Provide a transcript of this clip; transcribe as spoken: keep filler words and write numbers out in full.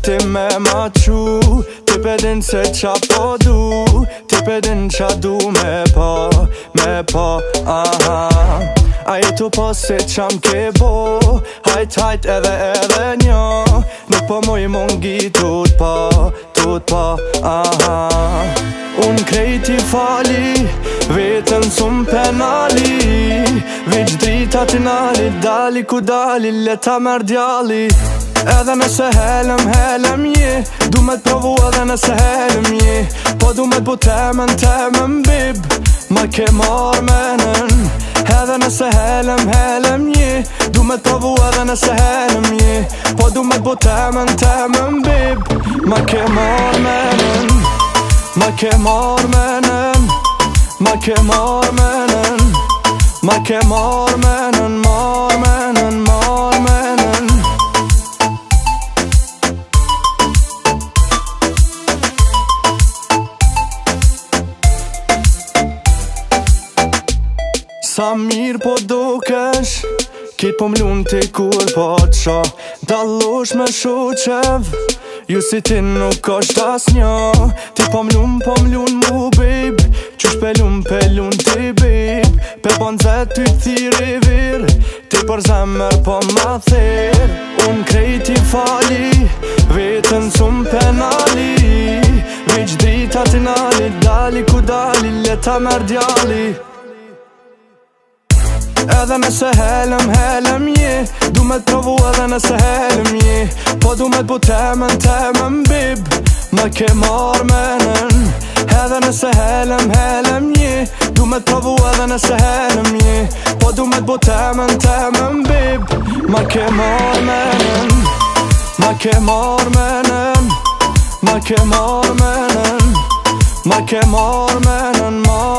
ti me ma qu Ti pedin se qa po du Ti pedin qa du me pa Me pa, aha A jetu po se qam ke bo Hajt hajt edhe edhe njo Nuk po moj mungi tut pa Tut pa, aha Unë krejti fali Vetën sum penali Vich drita t'inali Dali ku dali Leta mer djali Edhe nëse helem, helem je Du me t'provu edhe nëse helem je Po du me t'bu temen, temen bib Ma ke mar menen Edhe nëse helem, helem je Du me t'provu edhe nëse helem je Po du me t'bu temen, temen bib Ma ke mar menen Ma ke mar menen Ma ke mar menen Ma ke mar menen Mar menen, mar menen Sa mirë po dukesh Kit po mlun t'i kur po qa Dallosh me shoqev Ju si ti nuk osht as njo Ti po mlun, po mlun mu bib Qysh pelun, pelun ti bib Pe bon zet ty thiri vir Ti për zemër po ma thir Unë krejti fali Vetën sum penali Vich drita t'inali Dali ku dali Leta mer djali Edhe nëse helem, helem je Du me t'provu edhe nëse helem je Po du me t'bu temen, temen bib Ma ke mar menen Edhe nëse helem, helem je Du me t'provu edhe nëse helem je Po du me t'bu temen, temen bib Ma ke mar menen Ma ke mar menen Ma ke mar menen Ma ke mar menen